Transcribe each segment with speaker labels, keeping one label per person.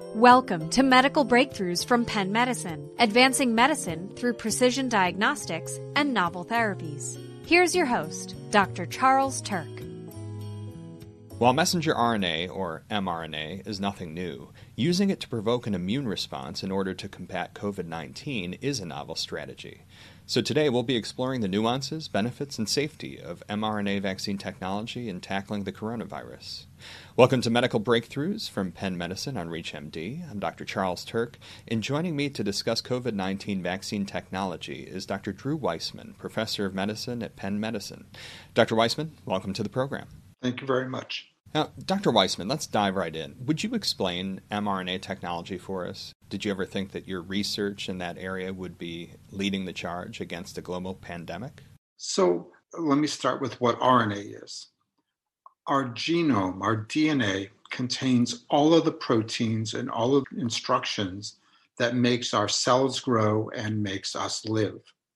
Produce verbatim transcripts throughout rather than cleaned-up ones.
Speaker 1: Welcome to Medical Breakthroughs from Penn Medicine, advancing medicine through precision diagnostics and novel therapies. Here's your host, Doctor Charles Turck.
Speaker 2: While messenger R N A, or mRNA, is nothing new, using it to provoke an immune response in order to combat covid nineteen is a novel strategy. So today we'll be exploring the nuances, benefits, and safety of mRNA vaccine technology in tackling the coronavirus. Welcome to Medical Breakthroughs from Penn Medicine on ReachMD. I'm Doctor Charles Turck, and joining me to discuss covid nineteen vaccine technology is Doctor Drew Weissman, Professor of Medicine at Penn Medicine. Doctor Weissman, welcome to the program.
Speaker 3: Thank you very much.
Speaker 2: Now, Doctor Weissman, let's dive right in. Would you explain mRNA technology for us? Did you ever think that your research in that area would be leading the charge against a global pandemic?
Speaker 3: So let me start with what R N A is. Our genome, our D N A, contains all of the proteins and all of the instructions that makes our cells grow and makes us live.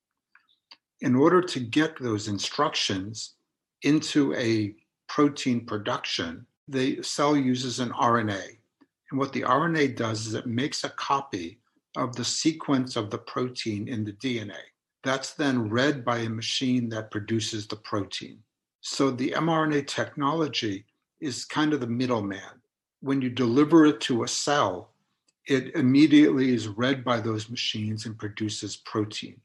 Speaker 3: In order to get those instructions into a protein production, the cell uses an R N A. And what the R N A does is it makes a copy of the sequence of the protein in the D N A. That's then read by a machine that produces the protein. So the mRNA technology is kind of the middleman. When you deliver it to a cell, it immediately is read by those machines and produces protein.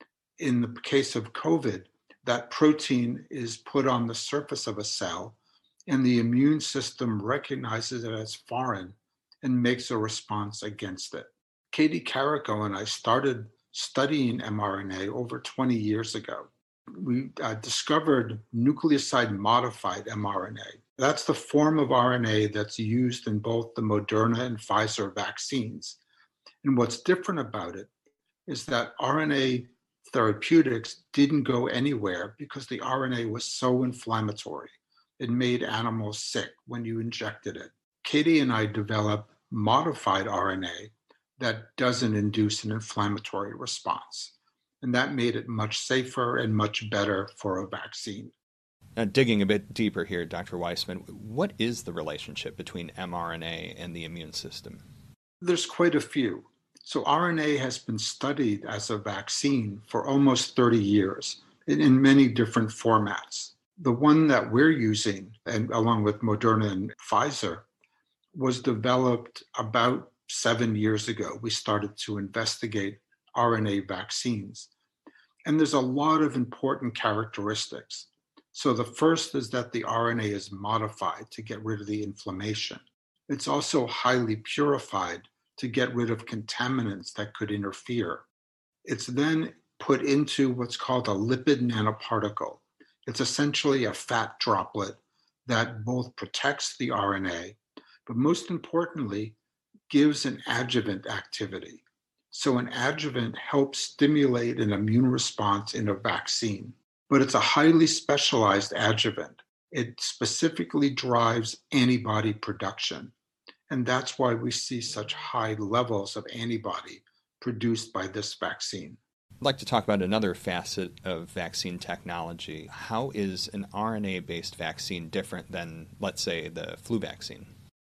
Speaker 3: In the case of COVID, that protein is put on the surface of a cell, and the immune system recognizes it as foreign and makes a response against it. Katie Carrico and I started studying mRNA over twenty years ago. We uh, discovered nucleoside-modified mRNA. That's the form of R N A that's used in both the Moderna and Pfizer vaccines. And what's different about it is that R N A therapeutics didn't go anywhere because the R N A was so inflammatory. It made animals sick when you injected it. Katie and I developed modified R N A that doesn't induce an inflammatory response. And that made it much safer and much better for a vaccine.
Speaker 2: Now, digging a bit deeper here, Doctor Weissman, what is the relationship between mRNA and the immune system?
Speaker 3: There's quite a few. So R N A has been studied as a vaccine for almost thirty years in, in many different formats. The one that we're using, and along with Moderna and Pfizer, was developed about seven years ago. We started to investigate R N A vaccines. And there's a lot of important characteristics. So the first is that the R N A is modified to get rid of the inflammation. It's also highly purified to get rid of contaminants that could interfere. It's then put into what's called a lipid nanoparticle. It's essentially a fat droplet that both protects the R N A, but most importantly, gives an adjuvant activity. So an adjuvant helps stimulate an immune response in a vaccine, but it's a highly specialized adjuvant. It specifically drives antibody production. And that's why we see such high levels of antibody produced by this vaccine.
Speaker 2: I'd like to talk about another facet of vaccine technology. How is an R N A-based vaccine different than, let's say, the flu vaccine?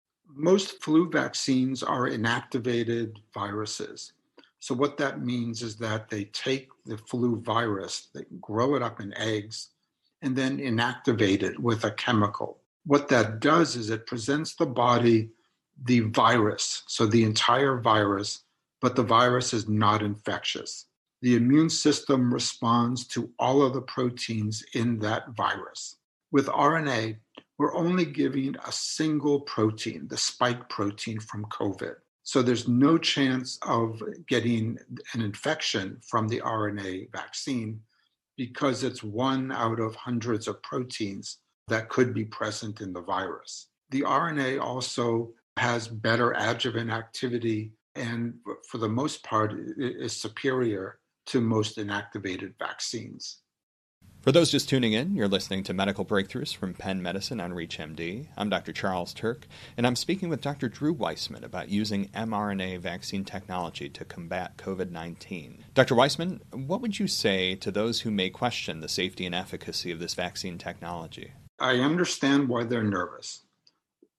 Speaker 3: Most flu vaccines are inactivated viruses. So what that means is that they take the flu virus, they grow it up in eggs, and then inactivate it with a chemical. What that does is it presents the body the virus, so the entire virus, but the virus is not infectious. The immune system responds to all of the proteins in that virus. With R N A, we're only giving a single protein, the spike protein from COVID. So there's no chance of getting an infection from the R N A vaccine because it's one out of hundreds of proteins that could be present in the virus. The R N A also has better adjuvant activity and for the most part is superior to most inactivated vaccines.
Speaker 2: For those just tuning in, you're listening to Medical Breakthroughs from Penn Medicine on ReachMD. I'm Doctor Charles Turck, and I'm speaking with Doctor Drew Weissman about using mRNA vaccine technology to combat covid nineteen. Doctor Weissman, what would you say to those who may question the safety and efficacy of this vaccine technology?
Speaker 3: I understand why they're nervous.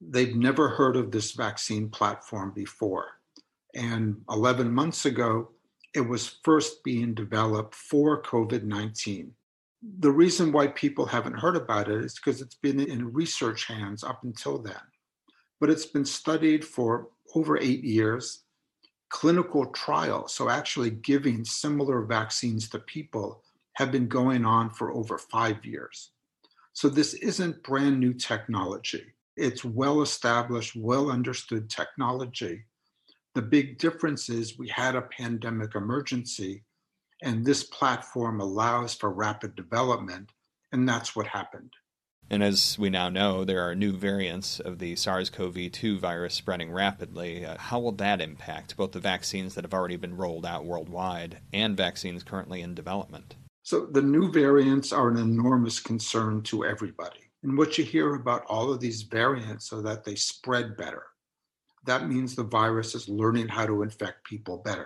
Speaker 3: They've never heard of this vaccine platform before. And eleven months ago, it was first being developed for COVID nineteen. The reason why people haven't heard about it is because it's been in research hands up until then. But it's been studied for over eight years. Clinical trials, so actually giving similar vaccines to people, have been going on for over five years. So this isn't brand new technology. It's well-established, well-understood technology. The big difference is we had a pandemic emergency, and this platform allows for rapid development, and that's what happened.
Speaker 2: And as we now know, there are new variants of the SARS-C o V two virus spreading rapidly. Uh, how will that impact both the vaccines that have already been rolled out worldwide and vaccines currently in development?
Speaker 3: So the new variants are an enormous concern to everybody. And what you hear about all of these variants are that they spread better. That means the virus is learning how to infect people better.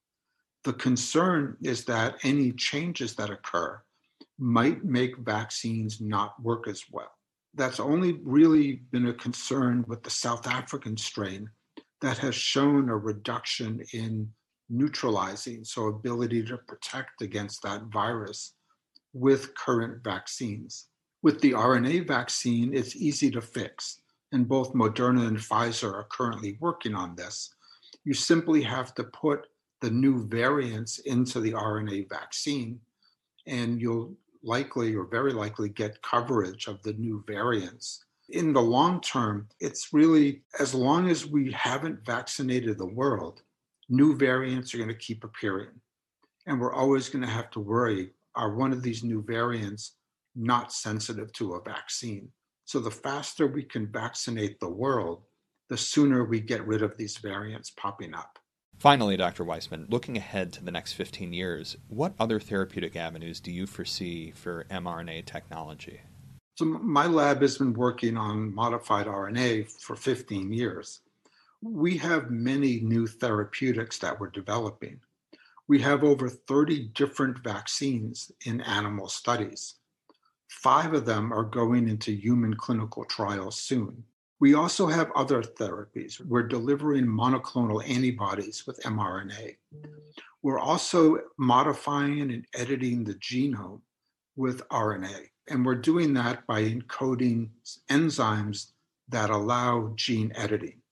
Speaker 3: The concern is that any changes that occur might make vaccines not work as well. That's only really been a concern with the South African strain that has shown a reduction in neutralizing, so ability to protect against that virus with current vaccines. With the R N A vaccine, it's easy to fix, and both Moderna and Pfizer are currently working on this. You simply have to put the new variants into the R N A vaccine, and you'll likely or very likely get coverage of the new variants. In the long term, it's really, as long as we haven't vaccinated the world, new variants are going to keep appearing. And we're always going to have to worry, are one of these new variants not sensitive to a vaccine? So the faster we can vaccinate the world, the sooner we get rid of these variants popping up.
Speaker 2: Finally, Doctor Weissman, looking ahead to the next fifteen years, what other therapeutic avenues do you foresee for mRNA technology?
Speaker 3: So my lab has been working on modified R N A for fifteen years. We have many new therapeutics that we're developing. We have over thirty different vaccines in animal studies. Five of them are going into human clinical trials soon. We also have other therapies. We're delivering monoclonal antibodies with mRNA. We're also modifying and editing the genome with R N A. And we're doing that by encoding enzymes that allow gene editing.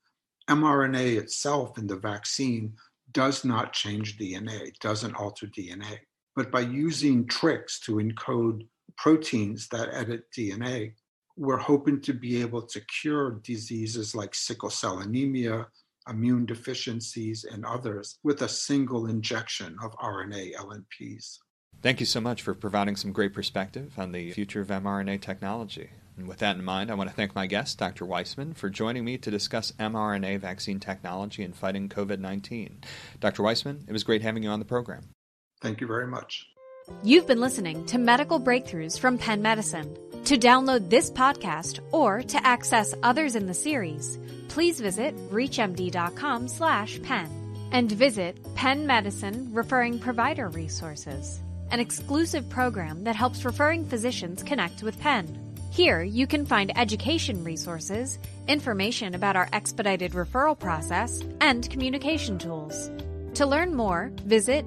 Speaker 3: mRNA itself in the vaccine does not change D N A, doesn't alter D N A. But by using tricks to encode proteins that edit D N A, we're hoping to be able to cure diseases like sickle cell anemia, immune deficiencies, and others with a single injection of R N A L N Ps.
Speaker 2: Thank you so much for providing some great perspective on the future of mRNA technology. And with that in mind, I want to thank my guest, Doctor Weissman, for joining me to discuss mRNA vaccine technology in fighting COVID nineteen. Doctor Weissman, it was great having you on the program.
Speaker 3: Thank you very much.
Speaker 1: You've been listening to Medical Breakthroughs from Penn Medicine. To download this podcast or to access others in the series, please visit reachmd.com slash pen and visit Penn Medicine Referring Provider Resources, an exclusive program that helps referring physicians connect with Penn. Here, you can find education resources, information about our expedited referral process, and communication tools. To learn more, visit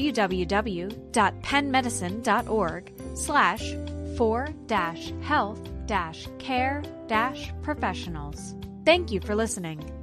Speaker 1: www.pennmedicine.org slash for dash health dash care dash professionals. Thank you for listening.